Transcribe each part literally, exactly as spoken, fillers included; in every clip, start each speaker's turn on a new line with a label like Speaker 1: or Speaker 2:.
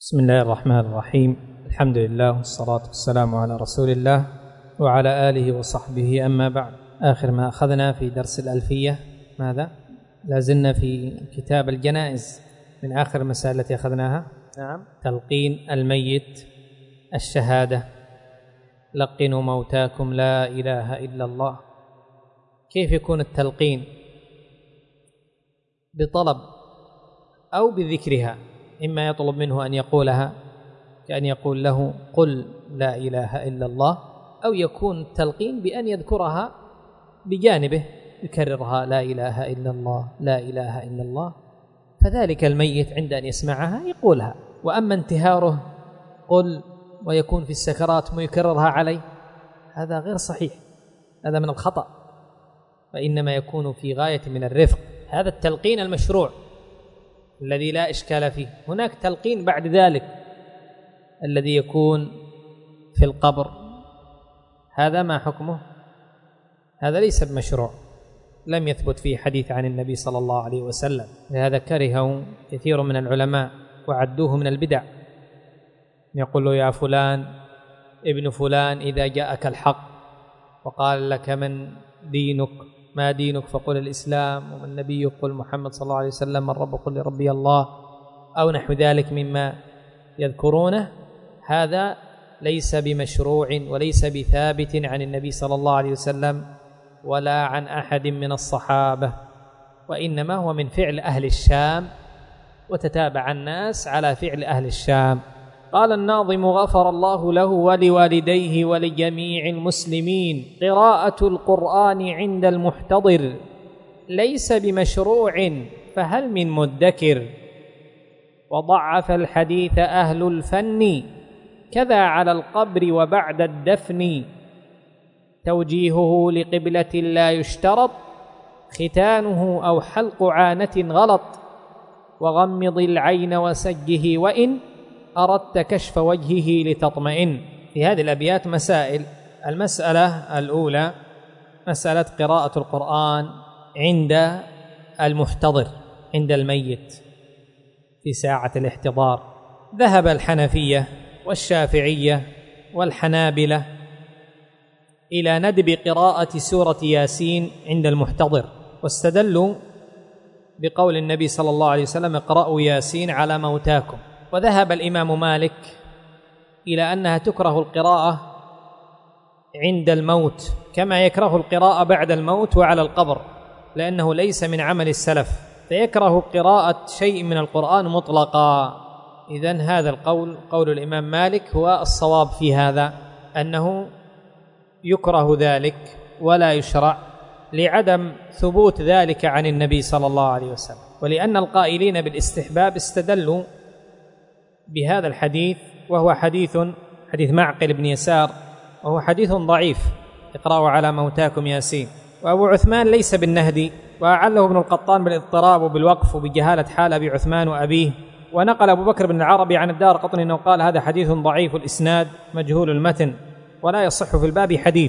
Speaker 1: بسم الله الرحمن الرحيم. الحمد لله والصلاة والسلام على رسول الله وعلى آله وصحبه، أما بعد. آخر ما أخذنا في درس الألفية ماذا؟ لازلنا في كتاب الجنائز. من آخر المسائل التي أخذناها نعم تلقين الميت الشهادة، لقنوا موتاكم لا إله إلا الله. كيف يكون التلقين؟ بطلب أو بذكرها، إما يطلب منه أن يقولها كأن يقول له قل لا إله إلا الله، أو يكون التلقين بأن يذكرها بجانبه، يكررها لا إله إلا الله لا إله إلا الله، فذلك الميت عند أن يسمعها يقولها. وأما انتهاره قل ويكون في السكرات ويكررها عليه، هذا غير صحيح، هذا من الخطأ، وإنما يكون في غاية من الرفق. هذا التلقين المشروع الذي لا إشكال فيه. هناك تلقين بعد ذلك الذي يكون في القبر، هذا ما حكمه؟ هذا ليس بمشروع، لم يثبت فيه حديث عن النبي صلى الله عليه وسلم، لهذا كرهه كثير من العلماء وعدوه من البدع. يقول له يا فلان ابن فلان إذا جاءك الحق وقال لك من دينك ما دينك فقل الإسلام، ومن نبيك قل محمد صلى الله عليه وسلم، من رب قل ربي الله، أو نحو ذلك مما يذكرونه، هذا ليس بمشروع وليس بثابت عن النبي صلى الله عليه وسلم ولا عن أحد من الصحابة، وإنما هو من فعل أهل الشام، وتتابع الناس على فعل أهل الشام. قال الناظم غفر الله له ولوالديه ولجميع المسلمين، قراءة القرآن عند المحتضر ليس بمشروع فهل من مدكر، وضعف الحديث أهل الفن كذا على القبر وبعد الدفن، توجيهه لقبلة لا يشترط ختانه أو حلق عانة غلط، وغمض العين وسجه وإن أردت كشف وجهه لتطمئن. في هذه الأبيات مسائل. المسألة الأولى مسألة قراءة القرآن عند المحتضر، عند الميت في ساعة الاحتضار. ذهب الحنفية والشافعية والحنابلة إلى ندب قراءة سورة ياسين عند المحتضر، واستدلوا بقول النبي صلى الله عليه وسلم اقرأوا ياسين على موتاكم. وذهب الإمام مالك إلى أنها تكره القراءة عند الموت كما يكره القراءة بعد الموت وعلى القبر، لأنه ليس من عمل السلف، فيكره قراءة شيء من القرآن مطلقا. إذن هذا القول قول الإمام مالك هو الصواب في هذا، أنه يكره ذلك ولا يشرع، لعدم ثبوت ذلك عن النبي صلى الله عليه وسلم. ولأن القائلين بالاستحباب استدلوا بهذا الحديث، وهو حديث حديث معقل بن يسار، وهو حديث ضعيف، اقرأوا على موتاكم ياسين. وأبو عثمان ليس بالنهدي، وأعله ابن القطان بالاضطراب وبالوقف وبجهالة حال أبي عثمان وأبيه. ونقل أبو بكر بن العربي عن الدار قطني أنه قال هذا حديث ضعيف الإسناد مجهول المتن ولا يصح في الباب حديث.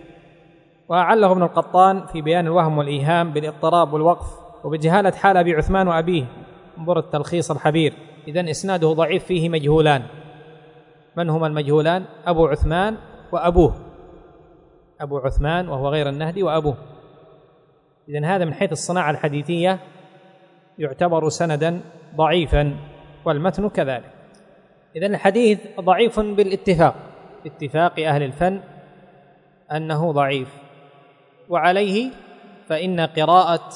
Speaker 1: وأعله ابن القطان في بيان الوهم والإيهام بالاضطراب والوقف وبجهالة حال أبي عثمان وأبيه، انظر التلخيص الحبير. إذن إسناده ضعيف، فيه مجهولان. من هما المجهولان؟ أبو عثمان وأبوه، أبو عثمان وهو غير النهدي وأبوه. إذن هذا من حيث الصناعة الحديثية يعتبر سندا ضعيفا، والمتن كذلك. إذن الحديث ضعيف بالاتفاق، باتفاق أهل الفن أنه ضعيف. وعليه فإن قراءة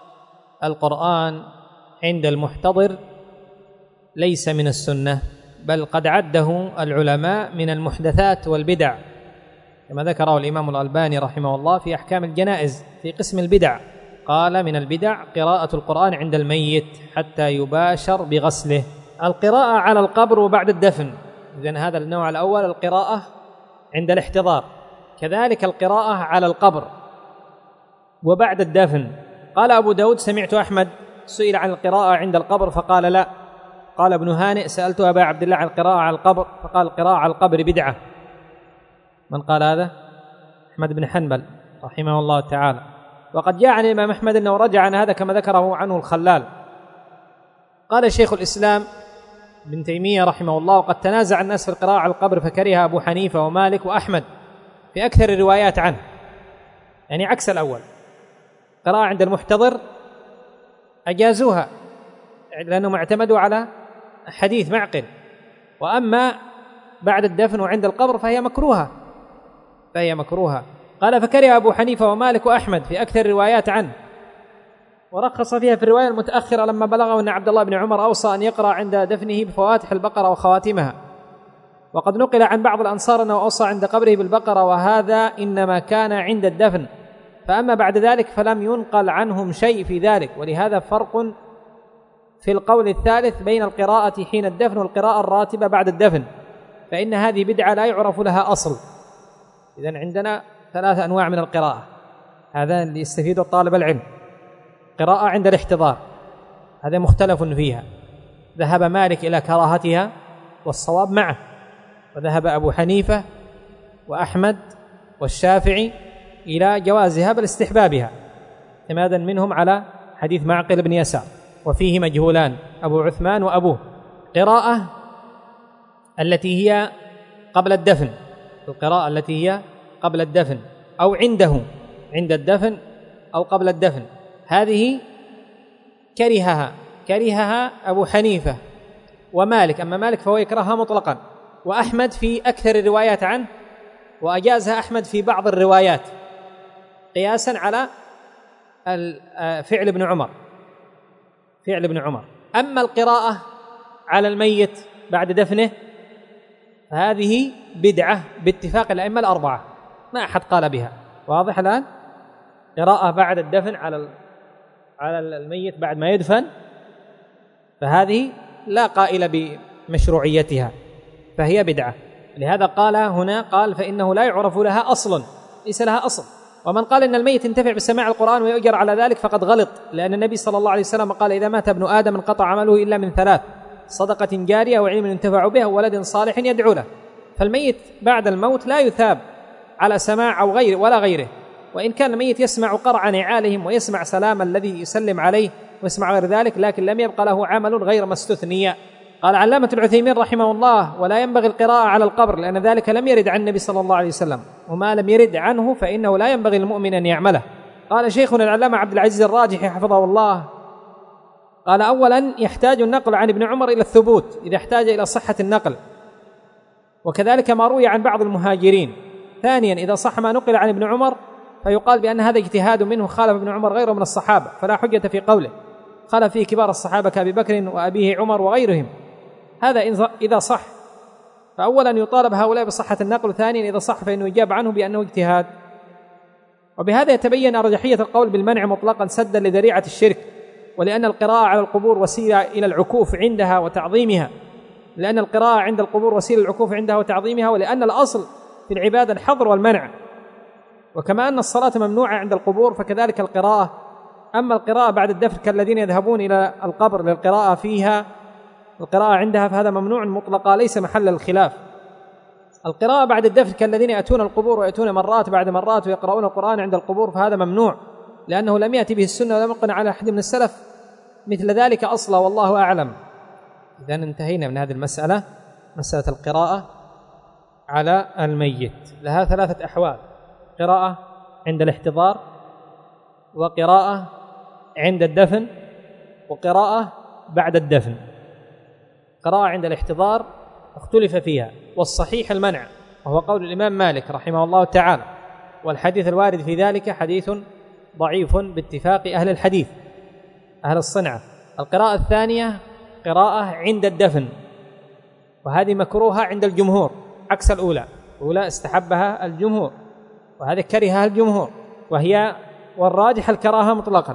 Speaker 1: القرآن عند المحتضر ليس من السنة، بل قد عده العلماء من المحدثات والبدع، كما ذكره الإمام الألباني رحمه الله في أحكام الجنائز في قسم البدع، قال من البدع قراءة القرآن عند الميت حتى يباشر بغسله. القراءة على القبر وبعد الدفن، إذن هذا النوع الأول القراءة عند الاحتضار، كذلك القراءة على القبر وبعد الدفن. قال أبو داود سمعت أحمد سئل عن القراءة عند القبر فقال لا. قال ابن هانئ سألت أبا عبد الله عن القراءة على القبر فقال القراءة على القبر بدعة. من قال هذا؟ أحمد بن حنبل رحمه الله تعالى. وقد جاء عن الإمام أحمد أنه رجع عن هذا كما ذكره عنه الخلال. قال شيخ الإسلام ابن تيمية رحمه الله. وقد تنازع الناس في القراءة على القبر فكره أبو حنيفة ومالك وأحمد في أكثر الروايات عنه، يعني عكس الأول. قراءة عند المحتضر أجازوها لأنهم اعتمدوا على حديث معقل، وأما بعد الدفن وعند القبر فهي مكروهة فهي مكروهة قال فكره أبو حنيفة ومالك وأحمد في أكثر الروايات عنه، ورخص فيها في الرواية المتأخرة لما بلغه أن عبد الله بن عمر أوصى أن يقرأ عند دفنه بفواتح البقرة وخواتمها. وقد نقل عن بعض الأنصار أنه أوصى عند قبره بالبقرة، وهذا إنما كان عند الدفن، فأما بعد ذلك فلم ينقل عنهم شيء في ذلك. ولهذا فرق في القول الثالث بين القراءة حين الدفن والقراءة الراتبة بعد الدفن، فإن هذه بدعة لا يعرف لها أصل. إذن عندنا ثلاث أنواع من القراءة، هذا اللي يستفيد طالب العلم. قراءة عند الاحتضار هذا مختلف فيها، ذهب مالك إلى كراهتها والصواب معه، وذهب أبو حنيفة وأحمد والشافعي إلى جوازها بل استحبابها، اعتمادا منهم على حديث معقل بن يسار. وفيه مجهولان أبو عثمان وأبوه. قراءة التي هي قبل الدفن، القراءة التي هي قبل الدفن أو عنده عند الدفن أو قبل الدفن، هذه كرهها كرهها أبو حنيفة ومالك، أما مالك فهو يكرهها مطلقا، وأحمد في أكثر الروايات عنه، وأجازها أحمد في بعض الروايات قياسا على فعل ابن عمر فعل ابن عمر. أما القراءة على الميت بعد دفنه فهذه بدعة باتفاق الأئمة الأربعة، ما أحد قال بها. واضح الآن؟ قراءة بعد الدفن على على الميت بعد ما يدفن فهذه لا قائل بمشروعيتها، فهي بدعة. لهذا قال هنا قال فإنه لا يعرف لها أصل، ليس لها أصل. ومن قال إن الميت ينتفع بسماع القرآن ويؤجر على ذلك فقد غلط، لأن النبي صلى الله عليه وسلم قال إذا مات ابن آدم انقطع عمله إلا من ثلاث: صدقة جارية وعلم ينتفع به وولد صالح يدعو له. فالميت بعد الموت لا يثاب على سماع أو غيره ولا غيره، وإن كان الميت يسمع قرع نعالهم ويسمع سلام الذي يسلم عليه ويسمع غير ذلك، لكن لم يبقى له عمل غير ما استثني. قال علامة العثيمين رحمه الله ولا ينبغي القراءة على القبر لأن ذلك لم يرد عن النبي صلى الله عليه وسلم، وما لم يرد عنه فإنه لا ينبغي للمؤمن أن يعمله. قال شيخنا العلامة عبد العزيز الراجحي حفظه الله قال أولا يحتاج النقل عن ابن عمر إلى الثبوت إذا احتاج إلى صحة النقل، وكذلك ما روي عن بعض المهاجرين. ثانيا إذا صح ما نقل عن ابن عمر فيقال بأن هذا اجتهاد منه، خالف ابن عمر غيره من الصحابة فلا حجة في قوله، خالف فيه كبار الصحابة كأبي بكر وأبيه عمر وغيرهم. هذا إذا صح، فأولا يطالب هؤلاء بصحة النقل، ثانيا إذا صح فإنه يجاب عنه بأنه اجتهاد. وبهذا يتبين أرجحية القول بالمنع مطلقا سدا لذريعة الشرك، ولأن القراءة على القبور وسيلة إلى العكوف عندها وتعظيمها لأن القراءة عند القبور وسيلة العكوف عندها وتعظيمها ولأن الأصل في العبادة الحظر والمنع، وكما أن الصلاة ممنوعة عند القبور فكذلك القراءة. أما القراءة بعد الدفن كالذين يذهبون إلى القبر للقراءة فيها، القراءة عندها فهذا ممنوع مطلقا ليس محل الخلاف. القراءة بعد الدفن كالذين يأتون القبور ويأتون مرات بعد مرات ويقرؤون القرآن عند القبور فهذا ممنوع، لأنه لم يأتي به السنة ولم يقن على أحد من السلف مثل ذلك أصلا، والله أعلم. إذن انتهينا من هذه المسألة، مسألة القراءة على الميت. لها ثلاثة أحوال: قراءة عند الاحتضار، وقراءة عند الدفن، وقراءة بعد الدفن. قراءة عند الاحتضار اختلف فيها، والصحيح المنع، وهو قول الإمام مالك رحمه الله تعالى، والحديث الوارد في ذلك حديث ضعيف باتفاق أهل الحديث أهل الصنعة. القراءة الثانية قراءة عند الدفن، وهذه مكروهة عند الجمهور عكس الأولى، الأولى استحبها الجمهور وهذه كرهها الجمهور، وهي والراجح الكراهة مطلقا،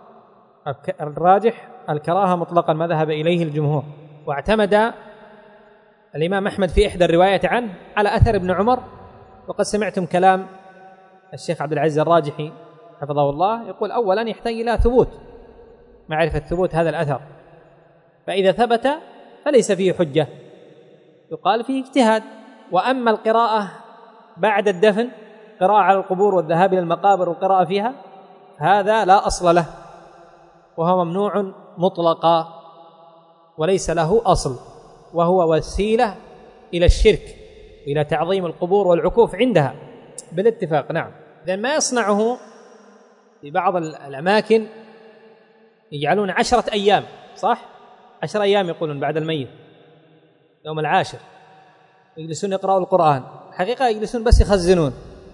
Speaker 1: الراجح الكراهة مطلقا ما ذهب إليه الجمهور. واعتمد الإمام أحمد في إحدى الروايات عنه على أثر ابن عمر، وقد سمعتم كلام الشيخ عبد العزيز الراجحي حفظه الله، يقول أولا يحتاج إلى ثبوت، معرفة ثبوت هذا الأثر، فإذا ثبت فليس فيه حجة، يقال فيه اجتهاد. وأما القراءة بعد الدفن، قراءة على القبور والذهاب إلى المقابر والقراءة فيها، هذا لا أصل له وهو ممنوع مطلقا وليس له أصل. وهو وسيلة إلى الشرك، إلى تعظيم القبور والعكوف عندها بالاتفاق. نعم. إذن ما يصنعه في بعض الأماكن يجعلون عشرة أيام، صح؟ عشرة أيام يقولون بعد الميت، يوم العاشر يجلسون يقرأوا القرآن، حقيقة يجلسون بس يخزنون،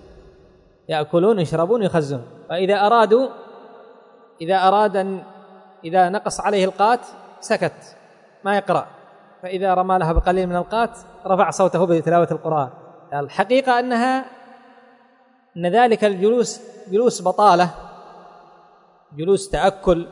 Speaker 1: يأكلون يشربون يخزنون. فإذا أرادوا إذا أراد أن إذا نقص عليه القات سكت ما يقرأ، فإذا رمى لها بقليل من القات رفع صوته بتلاوة القرآن. الحقيقة أنها أن ذلك الجلوس جلوس بطالة، جلوس تأكل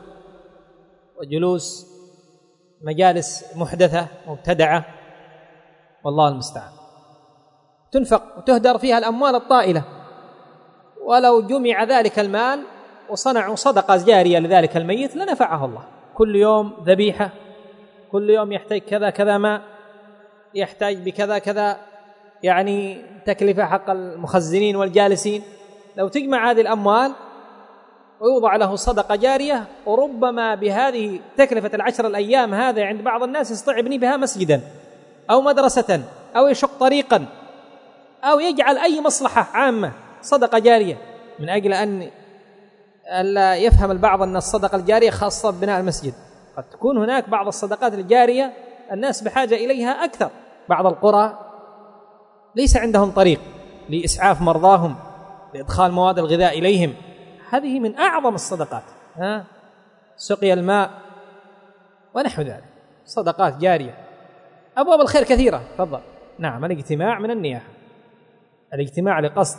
Speaker 1: وجلوس مجالس محدثة مبتدعة، والله المستعان. تنفق وتهدر فيها الأموال الطائلة، ولو جمع ذلك المال وصنعوا صدقة جارية لذلك الميت لنفعه الله. كل يوم ذبيحة، كل يوم يحتاج كذا كذا ماء، يحتاج بكذا كذا يعني تكلفة حق المخزنين والجالسين. لو تجمع هذه الأموال ويوضع له صدقة جارية، وربما بهذه تكلفة العشر الأيام هذا عند بعض الناس يستطيع يبني بها مسجدا أو مدرسة أو يشق طريقا أو يجعل أي مصلحة عامة صدقة جارية، من أجل أن لا يفهم البعض أن الصدقة الجارية خاصة ببناء المسجد. قد تكون هناك بعض الصدقات الجارية الناس بحاجة إليها أكثر. بعض القرى ليس عندهم طريق لإسعاف مرضاهم، لإدخال مواد الغذاء إليهم، هذه من أعظم الصدقات، ها سقي الماء ونحو ذلك، صدقات جارية. أبواب الخير كثيرة. تفضل. نعم. الاجتماع من النياحة، الاجتماع لقصد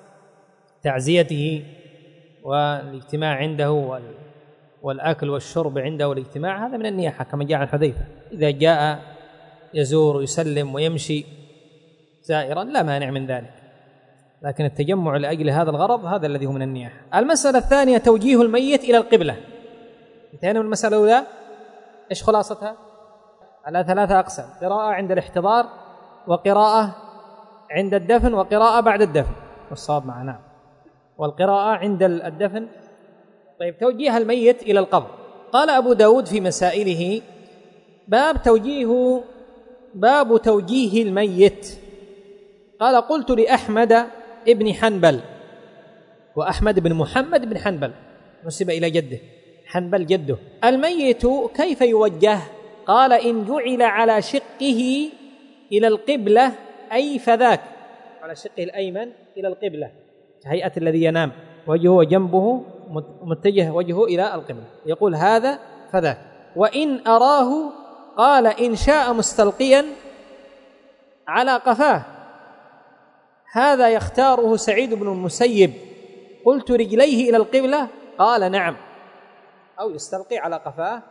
Speaker 1: تعزيته والاجتماع عنده والأكل والشرب عنده والاجتماع، هذا من النياحة كما جاء عن حذيفة، إذا جاء يزور ويسلم ويمشي زائرا لا مانع من ذلك، لكن التجمع لأجل هذا الغرض هذا الذي هو من النياحة. المسألة الثانية توجيه الميت إلى القبلة. انتهينا من المسألة الأولى، إيش خلاصتها؟ على ثلاثة أقسام: قراءة عند الاحتضار، وقراءة عند الدفن، وقراءة بعد الدفن، والصواب معنا، والقراءة عند الدفن. طيب، توجيه الميت إلى القبر. قال أبو داود في مسائله: باب توجيه باب توجيه الميت. قال: قلت لأحمد ابن حنبل، وأحمد بن محمد بن حنبل نسب إلى جده، حنبل جده: الميت كيف يوجه؟ قال: إن جعل على شقه إلى القبلة أي فذاك، على شقه الأيمن إلى القبلة كهيئة الذي ينام وجهه وجنبه متجه وجهه إلى القبلة، يقول هذا فذاك. وإن أراه قال: إن شاء مستلقيا على قفاه، هذا يختاره سعيد بن المسيب. قلت: رجليه إلى القبلة؟ قال: نعم، أو يستلقي على قفاه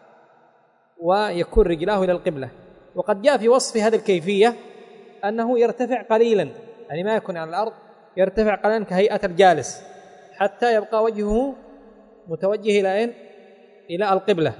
Speaker 1: ويكون رجلاه إلى القبلة. وقد جاء في وصف هذه الكيفية أنه يرتفع قليلا، يعني ما يكون على الأرض، يرتفع قليلا كهيئة الجالس حتى يبقى وجهه متوجه إلى أين؟ إلى القبلة،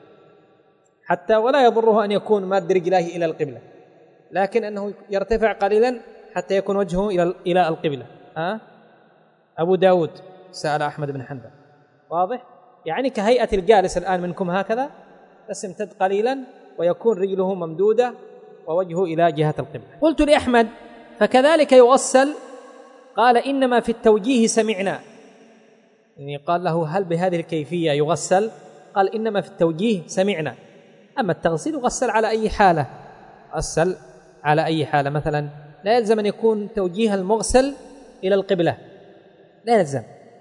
Speaker 1: حتى ولا يضره أن يكون ماد رجليه إلى القبلة، لكن أنه يرتفع قليلا حتى يكون وجهه إلى إلى القبلة. ها؟ أبو داود سأل أحمد بن حنبل، واضح؟ يعني كهيئة الجالس الآن منكم هكذا، بس يمتد قليلا ويكون رجله ممدودة ووجهه إلى جهة القبلة. قلت لأحمد: فكذلك يغسل؟ قال: إنما في التوجيه سمعنا. يعني قال له: هل بهذه الكيفية يغسل؟ قال: إنما في التوجيه سمعنا، أما التغسيل يغسل على أي حالة، غسل على أي حالة. مثلا لا يلزم أن يكون توجيه المغسل إلى القبلة، لا يلزم،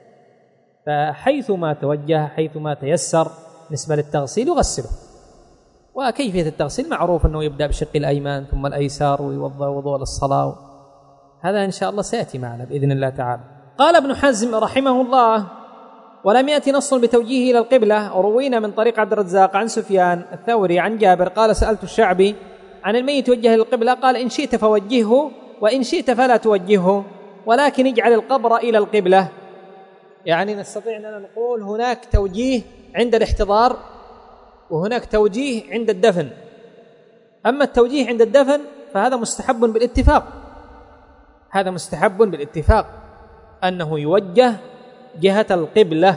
Speaker 1: فحيث ما توجه حيث ما تيسر نسبة للتغسيل يغسله. وكيفية التغسيل معروف أنه يبدأ بشق الأيمن ثم الأيسار ويوضع وضوء للصلاة، هذا إن شاء الله سيأتي معنا بإذن الله تعالى. قال ابن حزم رحمه الله: ولم يأتي نص بتوجيهه إلى القبلة. وروينا من طريق عبد الرزاق عن سفيان الثوري عن جابر قال: سألت الشعبي عن الميت يوجه إلى القبلة، قال: إن شئت فوجهه وإن شئت فلا توجهه، ولكن اجعل القبر إلى القبلة. يعني نستطيع أن نقول هناك توجيه عند الاحتضار وهناك توجيه عند الدفن. أما التوجيه عند الدفن فهذا مستحب بالاتفاق، هذا مستحب بالاتفاق أنه يوجه جهة القبلة.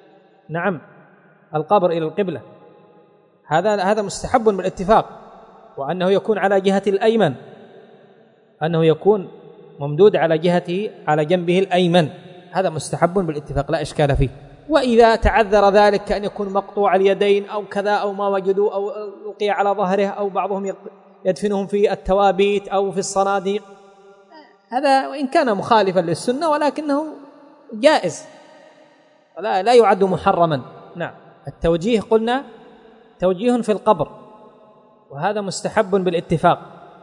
Speaker 1: نعم، القبر إلى القبلة، هذا هذا مستحب بالاتفاق. وأنه يكون على جهة الأيمن، أنه يكون ممدود على جهته على جنبه الأيمن، هذا مستحب بالاتفاق لا إشكال فيه. وإذا تعذر ذلك كأن يكون مقطوع اليدين أو كذا أو ما وجدوا أو ألقي على ظهره أو بعضهم يدفنهم في التوابيت أو في الصناديق، هذا وإن كان مخالفا للسنة ولكنه جائز لا, لا يعد محرما. نعم. التوجيه قلنا توجيه في القبر وهذا مستحب بالاتفاق.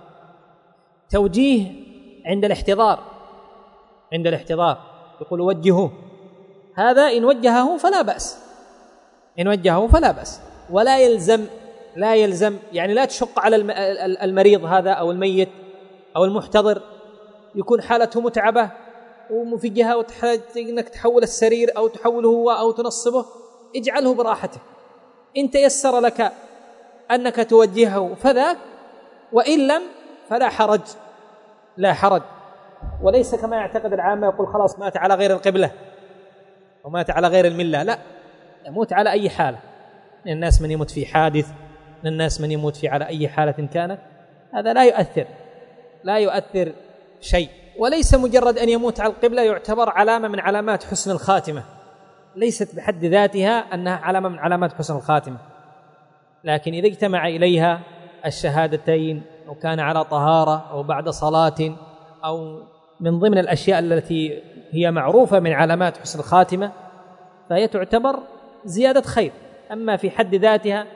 Speaker 1: توجيه عند الاحتضار، عند الاحتضار يقول وجهوه، هذا إن وجهه فلا بأس، إن وجهه فلا بأس، ولا يلزم لا يلزم يعني لا تشق على المريض هذا أو الميت أو المحتضر يكون حالته متعبة وفي جهة وتحتاج أنك تحول السرير أو تحوله هو أو تنصبه، اجعله براحته. إن تيسر لك أنك توجهه فذاك، وإن لم فلا حرج، لا حرج. وليس كما يعتقد العامة يقول خلاص مات على غير القبلة ومات على غير الملة، لا، يموت على أي حالة. من الناس من يموت في حادث، من الناس من يموت في على أي حالة كانت، هذا لا يؤثر لا يؤثر شيء. وليس مجرد أن يموت على القبلة يعتبر علامة من علامات حسن الخاتمة، ليست بحد ذاتها أنها علامة من علامات حسن الخاتمة، لكن إذا اجتمع إليها الشهادتين أو كان على طهارة أو بعد صلاة أو من ضمن الأشياء التي هي معروفة من علامات حسن الخاتمة فهي تعتبر زيادة خير. أما في حد ذاتها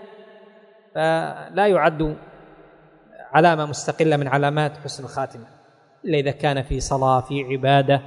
Speaker 1: فلا يعد علامة مستقلة من علامات حسن الخاتمة إلا إذا كان في صلاة، في عبادة،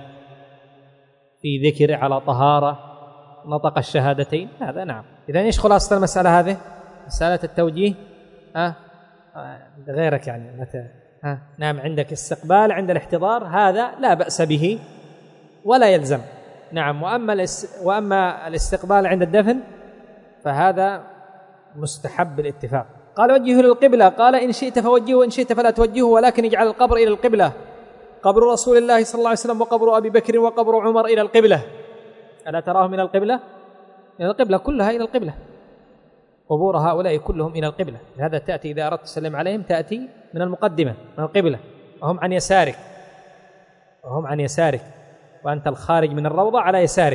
Speaker 1: في ذكر، على طهارة، نطق الشهادتين، هذا نعم. إذن إيش خلاصة المسألة هذه؟ مسألة التوجيه ها آه غيرك يعني متى ها نعم عندك استقبال عند الاحتضار هذا لا بأس به ولا يلزم. نعم. وأما الاس وأما الاستقبال عند الدفن فهذا مستحب بالاتفاق. قال وجهه للقبلة، قال إن شئت فوجهه وإن شئت فلا توجهه، ولكن اجعل القبر إلى القبلة، قبر رسول الله صلى الله عليه وسلم وقبر أبي بكر وقبر عمر إلى القبلة. ألا تراهم إلى القبلة؟ إلى القبلة كلها إلى القبلة، قبور هؤلاء كلهم إلى القبلة. لهذا تأتي إذا أردت تسلم عليهم تأتي من المقدمة من القبلة، وهم عن يسارك وهم عن يسارك وأنت الخارج من الروضة على يسارك،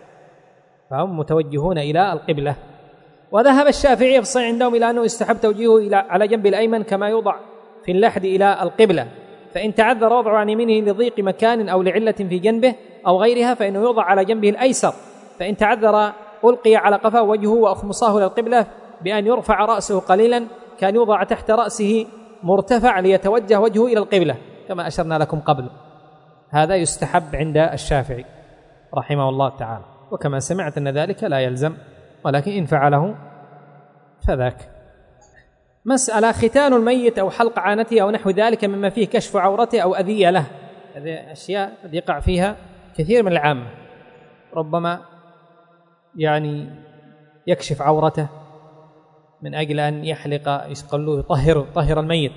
Speaker 1: فهم متوجهون إلى القبلة. وذهب الشافعي في الصحيح عندهم إلى أنه يستحب توجيهه إلى على جنب الأيمن كما يوضع في اللحد إلى القبلة، فإن تعذر وضعه عن يمينه لضيق مكان أو لعلة في جنبه أو غيرها فإنه يوضع على جنبه الأيسر، فإن تعذر ألقي على قفاه وجهه وأخمصاه إلى القبلة بأن يرفع رأسه قليلا، كان يوضع تحت رأسه مرتفع ليتوجه وجهه إلى القبلة كما أشرنا لكم قبل. هذا يستحب عند الشافعي رحمه الله تعالى، وكما سمعت أن ذلك لا يلزم، ولكن إن فعله فذاك. مسألة ختان الميت أو حلق عانته أو نحو ذلك مما فيه كشف عورته أو أذية له، هذه أشياء قد يقع فيها كثير من العامة، ربما يعني يكشف عورته من أجل أن يحلق يقولوا يطهر طهر الميت،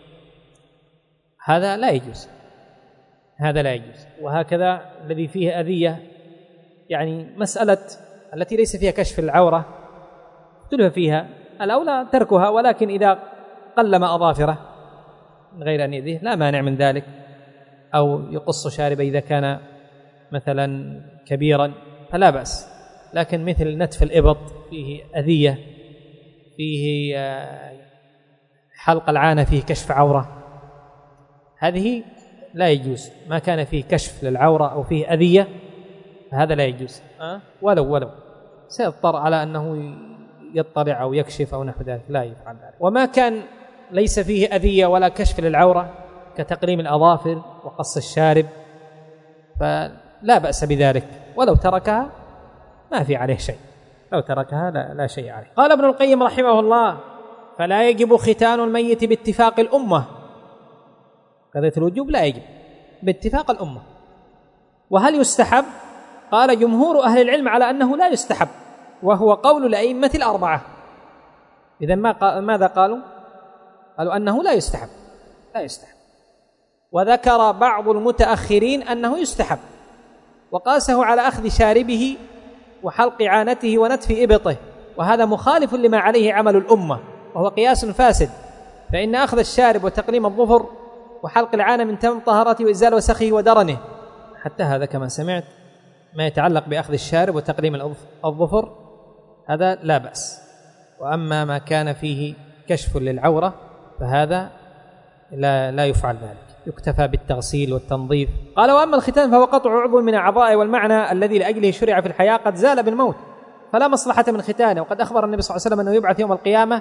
Speaker 1: هذا لا يجوز، هذا لا يجوز. وهكذا الذي فيه أذية، يعني مسألة التي ليس فيها كشف العورة اختلف فيها، الأولى تركها، ولكن إذا قلم أظافره من غير أن يأذيه لا مانع من ذلك، أو يقص شاربه إذا كان مثلا كبيرا فلا بأس. لكن مثل نتف الإبط فيه أذية، فيه حلق العانة فيه كشف عورة، هذه لا يجوز. ما كان فيه كشف للعورة أو فيه أذية هذا لا يجوز، أه؟ ولو ولو سيضطر على أنه يطلع أو يكشف أو نحو ذلك لا يفعل ذلك. وما كان ليس فيه أذية ولا كشف للعورة كتقليم الأظافر وقص الشارب فلا بأس بذلك، ولو تركها ما في عليه شيء، لو تركها لا, لا شيء عليه. قال ابن القيم رحمه الله فلا يجب ختان الميت باتفاق الأمة، قضية الوجوب لا يجب باتفاق الأمة. وهل يستحب؟ قال جمهور أهل العلم على أنه لا يستحب، وهو قول الأئمة الأربعة. إذن ما قال ماذا قالوا؟ قالوا أنه لا يستحب لا يستحب وذكر بعض المتأخرين أنه يستحب، وقاسه على أخذ شاربه وحلق عانته ونتف إبطه، وهذا مخالف لما عليه عمل الأمة، وهو قياس فاسد، فإن أخذ الشارب وتقليم الظفر وحلق العانة من تمام طهارته وإزالة وسخه ودرنه، حتى هذا كما سمعت ما يتعلق بأخذ الشارب وتقليم الظفر هذا لا بأس. وأما ما كان فيه كشف للعورة فهذا لا, لا يفعل ذلك، يكتفى بالتغسيل والتنظيف. قال: وأما الختان فهو قطع عضو من الأعضاء، والمعنى الذي لأجله شرع في الحياة قد زال بالموت، فلا مصلحة من ختانه. وقد أخبر النبي صلى الله عليه وسلم أنه يبعث يوم القيامة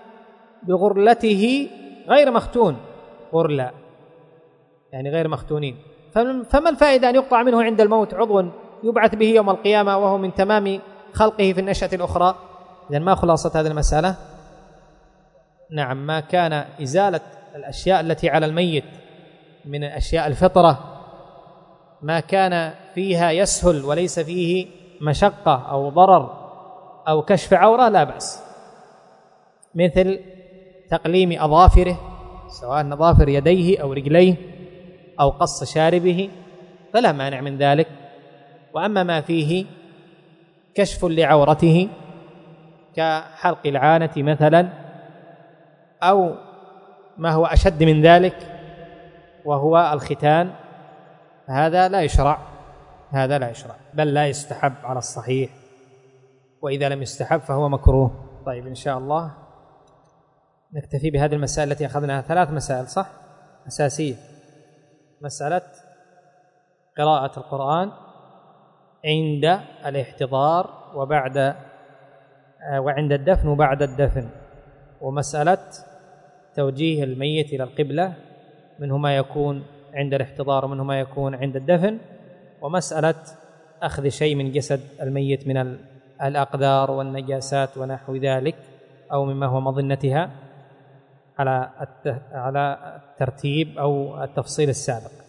Speaker 1: بغرلته غير مختون، غرلة يعني غير مختونين. فما الفائدة أن يقطع منه عند الموت عضو يبعث به يوم القيامة وهو من تمام خلقه في النشأة الأخرى؟ إذن ما خلاصة هذه المسألة؟ نعم، ما كان إزالة الأشياء التي على الميت من أشياء الفطرة، ما كان فيها يسهل وليس فيه مشقة أو ضرر أو كشف عورة لا بأس، مثل تقليم أظافره سواء أظافر يديه أو رجليه أو قص شاربه فلا مانع من ذلك. وأما ما فيه كشف لعورته كحلق العانة مثلا أو ما هو أشد من ذلك وهو الختان، هذا لا يشرع، هذا لا يشرع بل لا يستحب على الصحيح، وإذا لم يستحب فهو مكروه. طيب إن شاء الله نكتفي بهذه المسائل التي أخذناها، ثلاث مسائل صح أساسية: مسألة قراءة القرآن عند الاحتضار وبعد وعند الدفن وبعد الدفن، ومسألة توجيه الميت إلى القبلة منه ما يكون عند الاحتضار ومنه ما يكون عند الدفن، ومسألة أخذ شيء من جسد الميت من الأقدار والنجاسات ونحو ذلك أو مما هو مظنتها على على الترتيب أو التفصيل السابق.